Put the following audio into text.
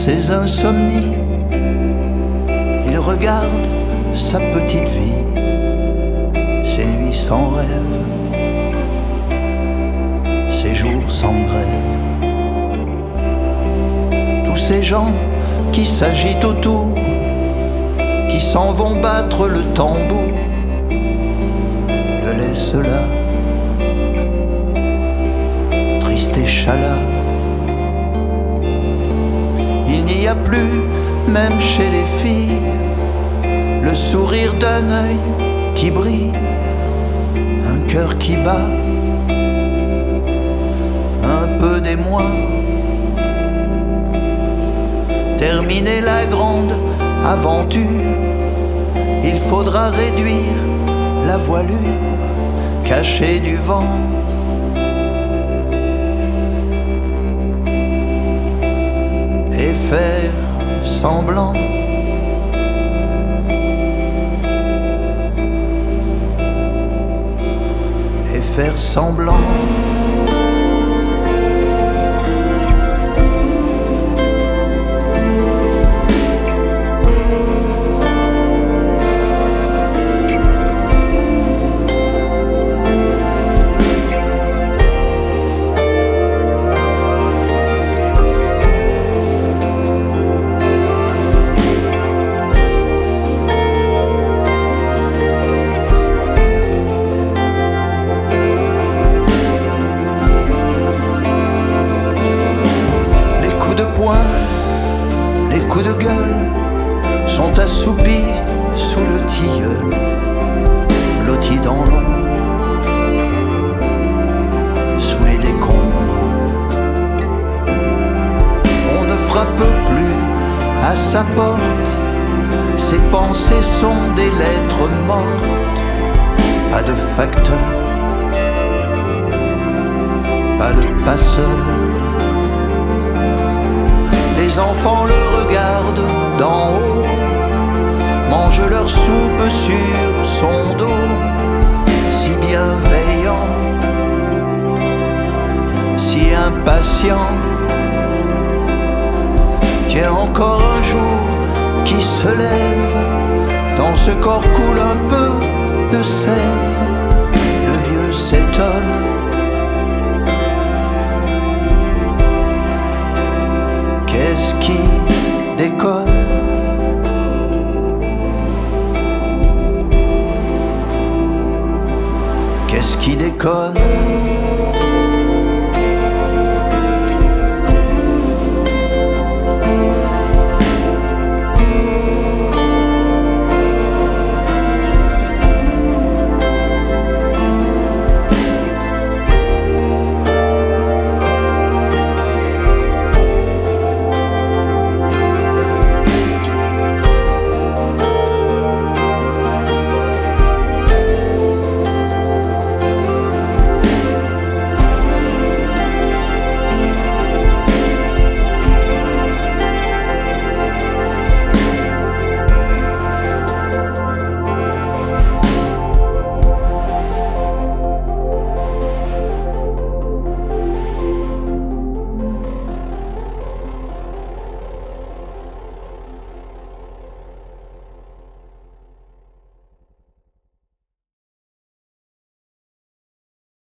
ses insomnies, il regarde sa petite vie, ses nuits sans rêve, ses jours sans grève. Tous ces gens qui s'agitent autour, qui s'en vont battre le tambour, le laissent là, triste et chalat. Il n'y a plus, même chez les filles, le sourire d'un œil qui brille, un cœur qui bat, un peu d'émoi. Terminer la grande aventure, il faudra réduire la voilure, cacher du vent. Et faire semblant. Et faire semblant. Les coups de gueule sont assoupis sous le tilleul, blottis dans l'ombre, sous les décombres. On ne frappe plus à sa porte, ses pensées sont des lettres mortes. Pas de facteur, pas de passeur. Les enfants le regardent d'en haut, mangent leur soupe sur son dos, si bienveillant, si impatient. Tiens, encore un jour qui se lève, dans ce corps coule un peu de sève. Le vieux s'étonne. Qu'est-ce qui déconne? Qu'est-ce qui déconne?